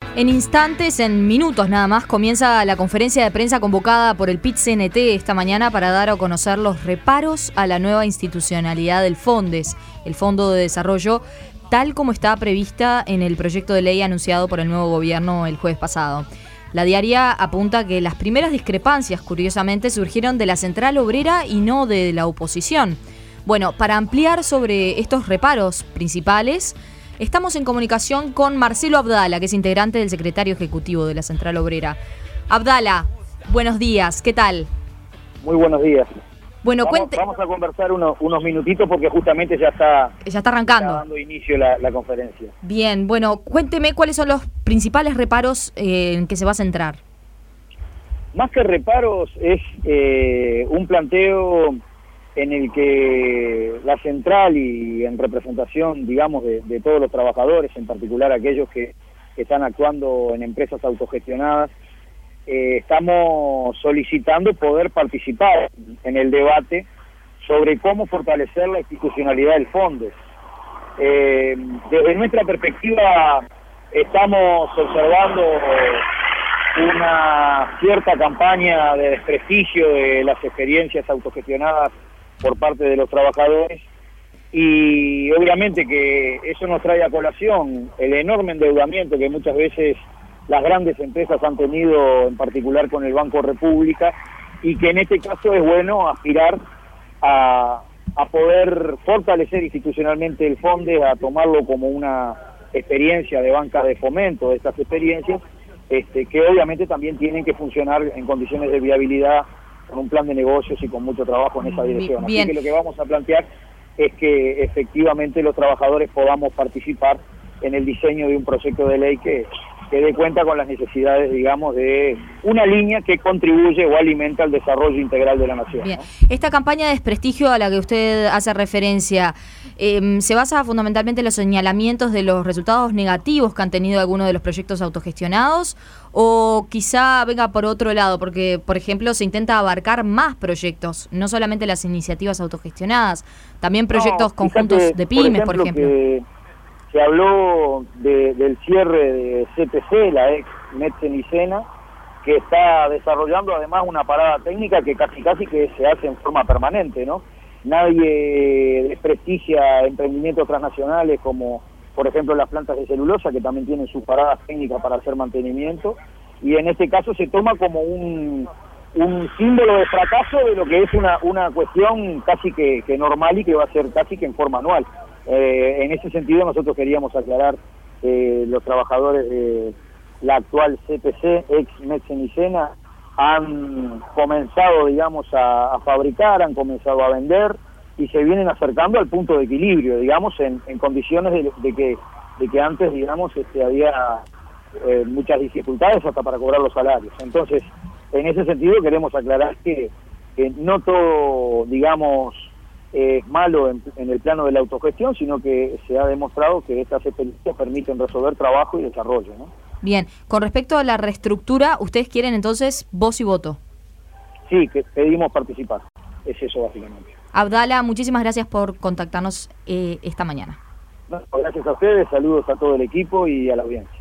En instantes, en minutos nada más, comienza la conferencia de prensa convocada por el PIT-CNT esta mañana para dar a conocer los reparos a la nueva institucionalidad del FONDES, el Fondo de Desarrollo, tal como está prevista en el proyecto de ley anunciado por el nuevo gobierno el jueves pasado. La diaria apunta que las primeras discrepancias, curiosamente, surgieron de la central obrera y no de la oposición. Bueno, para ampliar sobre estos reparos principales, estamos en comunicación con Marcelo Abdala, que es integrante del secretario ejecutivo de la Central Obrera. Abdala, buenos días, ¿qué tal? Muy buenos días. Bueno, vamos a conversar unos minutitos porque justamente ya está arrancando. Está dando inicio la conferencia. Bien, bueno, cuénteme cuáles son los principales reparos en que se va a centrar. Más que reparos es un planteo en el que la central y en representación, digamos, de todos los trabajadores, en particular aquellos que están actuando en empresas autogestionadas, estamos solicitando poder participar en el debate sobre cómo fortalecer la institucionalidad del FONDES. Desde nuestra perspectiva estamos observando una cierta campaña de desprestigio de las experiencias autogestionadas por parte de los trabajadores y obviamente que eso nos trae a colación el enorme endeudamiento que muchas veces las grandes empresas han tenido, en particular con el Banco República, y que en este caso es bueno aspirar a poder fortalecer institucionalmente el FONDES, a tomarlo como una experiencia de banca de fomento de estas experiencias, que obviamente también tienen que funcionar en condiciones de viabilidad, con un plan de negocios y con mucho trabajo en esa dirección. Bien. Así que lo que vamos a plantear es que efectivamente los trabajadores podamos participar en el diseño de un proyecto de ley que dé cuenta con las necesidades, digamos, de una línea que contribuye o alimenta el desarrollo integral de la nación. Bien. Esta campaña de desprestigio a la que usted hace referencia se basa fundamentalmente en los señalamientos de los resultados negativos que han tenido algunos de los proyectos autogestionados, o quizá venga por otro lado, porque, por ejemplo, se intenta abarcar más proyectos, no solamente las iniciativas autogestionadas, también proyectos conjuntos de pymes, por ejemplo. Que se habló del cierre de CTC, la ex Metzen-Icena, que está desarrollando además una parada técnica que casi que se hace en forma permanente, ¿no? Nadie desprestigia emprendimientos transnacionales como, por ejemplo, las plantas de celulosa, que también tienen sus paradas técnicas para hacer mantenimiento, y en este caso se toma como un símbolo de fracaso de lo que es una cuestión casi que normal y que va a ser casi que en forma anual. En ese sentido nosotros queríamos aclarar los trabajadores de la actual CTC, ex Metzen-Icena, han comenzado, digamos, a fabricar, han comenzado a vender y se vienen acercando al punto de equilibrio, digamos, en condiciones de que antes, digamos, había muchas dificultades hasta para cobrar los salarios. Entonces, en ese sentido queremos aclarar que no todo, digamos, es malo en el plano de la autogestión, sino que se ha demostrado que estas experiencias permiten resolver trabajo y desarrollo, ¿no? Bien, con respecto a la reestructura, ¿ustedes quieren entonces voz y voto? Sí, que pedimos participar, es eso básicamente. Abdala, muchísimas gracias por contactarnos esta mañana. No, gracias a ustedes, saludos a todo el equipo y a la audiencia.